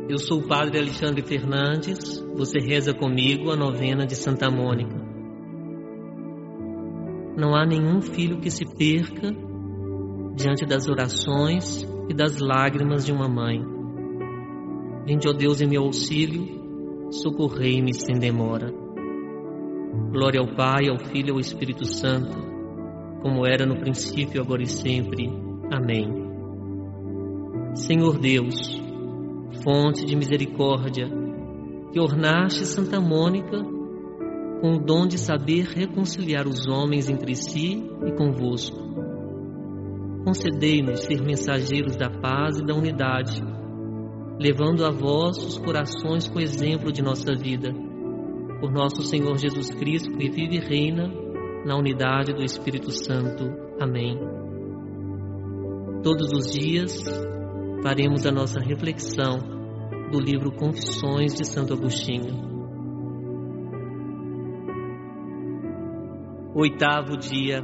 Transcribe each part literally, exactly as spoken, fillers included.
Eu sou o Padre Alexandre Fernandes, você reza comigo a novena de Santa Mônica. Não há nenhum filho que se perca diante das orações e das lágrimas de uma mãe. Vinde, ó Deus, em meu auxílio, socorrei-me sem demora. Glória ao Pai, ao Filho e ao Espírito Santo, como era no princípio, agora e sempre. Amém. Senhor Deus, fonte de misericórdia, que ornaste Santa Mônica com o dom de saber reconciliar os homens entre si e convosco, concedei-nos ser mensageiros da paz e da unidade, levando a vós os corações com exemplo de nossa vida, por nosso Senhor Jesus Cristo, que vive e reina na unidade do Espírito Santo. Amém. Todos os dias faremos a nossa reflexão do livro Confissões de Santo Agostinho. Oitavo dia.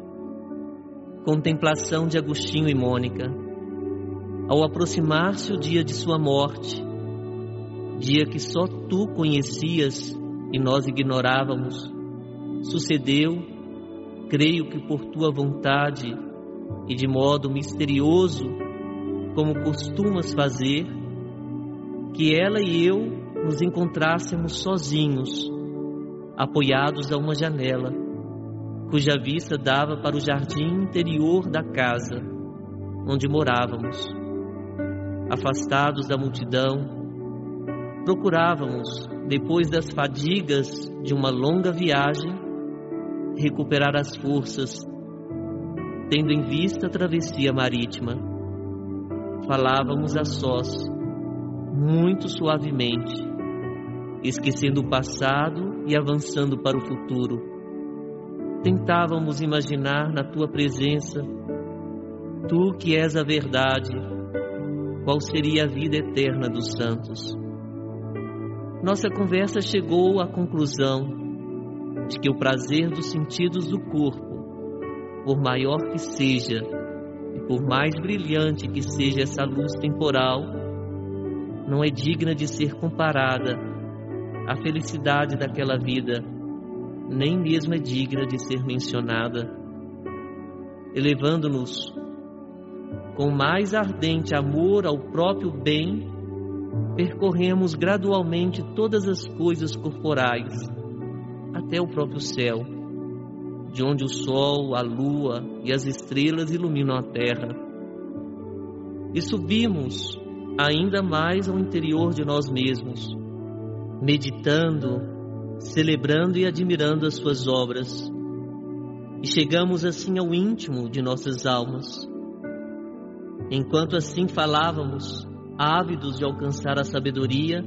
Contemplação de Agostinho e Mônica. Ao aproximar-se o dia de sua morte, dia que só tu conhecias e nós ignorávamos, sucedeu, creio que por tua vontade e de modo misterioso, como costumas fazer, que ela e eu nos encontrássemos sozinhos, apoiados a uma janela, cuja vista dava para o jardim interior da casa onde morávamos. Afastados da multidão, procurávamos, depois das fadigas de uma longa viagem, recuperar as forças, tendo em vista a travessia marítima. Falávamos a sós, muito suavemente, esquecendo o passado e avançando para o futuro. Tentávamos imaginar na tua presença, tu que és a verdade, qual seria a vida eterna dos santos. Nossa conversa chegou à conclusão de que o prazer dos sentidos do corpo, por maior que seja e por mais brilhante que seja essa luz temporal, não é digna de ser comparada à felicidade daquela vida, nem mesmo é digna de ser mencionada. Elevando-nos com mais ardente amor ao próprio bem, percorremos gradualmente todas as coisas corporais, até o próprio céu, de onde o sol, a lua e as estrelas iluminam a terra. E subimos ainda mais ao interior de nós mesmos, meditando, celebrando e admirando as suas obras. E chegamos assim ao íntimo de nossas almas. Enquanto assim falávamos, ávidos de alcançar a sabedoria,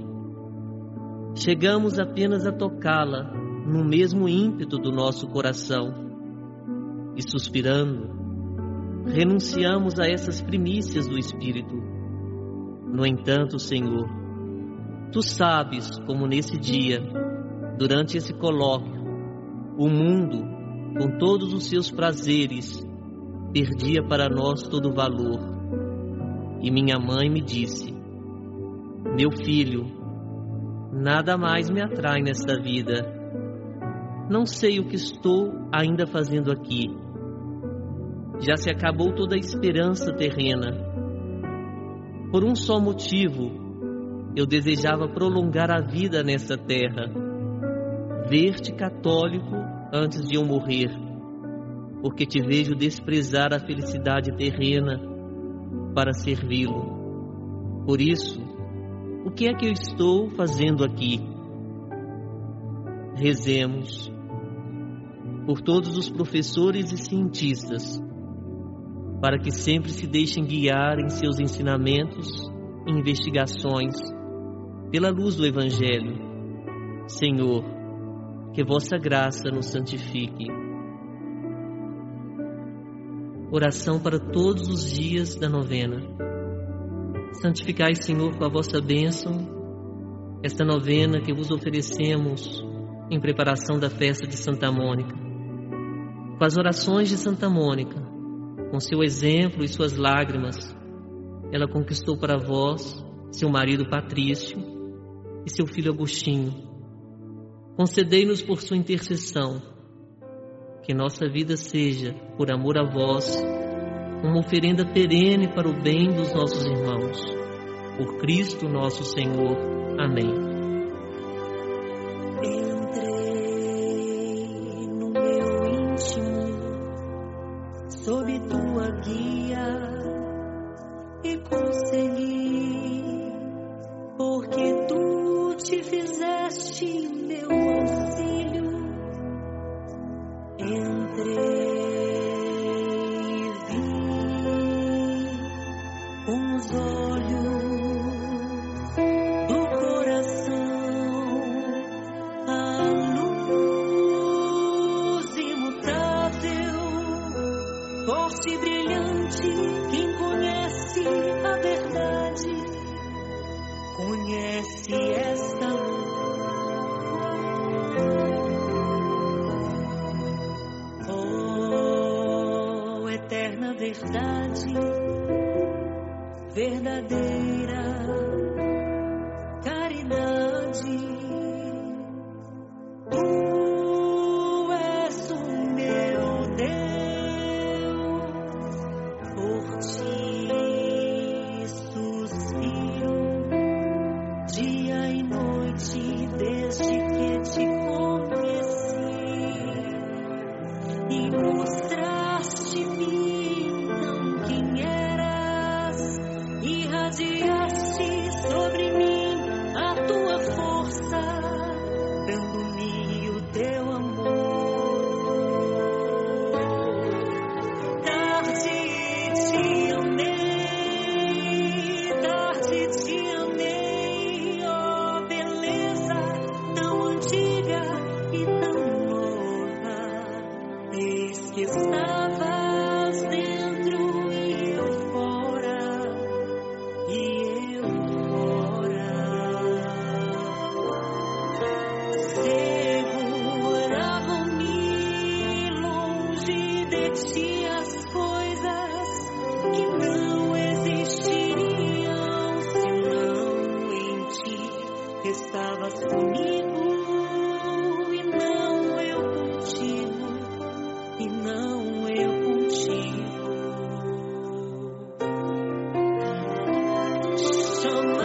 chegamos apenas a tocá-la no mesmo ímpeto do nosso coração. E suspirando, renunciamos a essas primícias do Espírito. No entanto, Senhor, tu sabes como nesse dia, durante esse colóquio, o mundo, com todos os seus prazeres, perdia para nós todo o valor. E minha mãe me disse: meu filho, nada mais me atrai nesta vida. Não sei o que estou ainda fazendo aqui. Já se acabou toda a esperança terrena. Por um só motivo, eu desejava prolongar a vida nesta terra, ver-te católico antes de eu morrer, porque te vejo desprezar a felicidade terrena para servi-lo. Por isso, o que é que eu estou fazendo aqui? Rezemos por todos os professores e cientistas, para que sempre se deixem guiar em seus ensinamentos e investigações pela luz do Evangelho. Senhor, que vossa graça nos santifique. Oração para todos os dias da novena. Santificai, Senhor, com a vossa bênção esta novena que vos oferecemos em preparação da festa de Santa Mônica. Com as orações de Santa Mônica, com seu exemplo e suas lágrimas, ela conquistou para vós seu marido Patrício e seu filho Agostinho. Concedei-nos por sua intercessão que nossa vida seja, por amor a vós, uma oferenda perene para o bem dos nossos irmãos. Por Cristo nosso Senhor. Amém. Entrei no meu íntimo, sob tua guia, e consegui, porque tu te fizeste meu auxílio. Entrei e vi com os olhos do coração a luz imutável, forte e brilhante. Quem conhece a verdade, conhece esta luz. Oh, eterna verdade, verdadeira caridade, tu és o meu Deus, por ti suspiro dia e noite desde que te conheci, e mostraste-me não quem eras, irradiaste sobre mim a tua força, dando-me o teu amor. Tarde te amei, tarde te amei, ó beleza tão antiga e tão nova. Eis que estavas dentro e eu fora, e eu fora. Seguravam-me longe de ti as coisas que não existiriam, senão em ti estavas comigo, e não eu contigo, e não eu contigo. Chama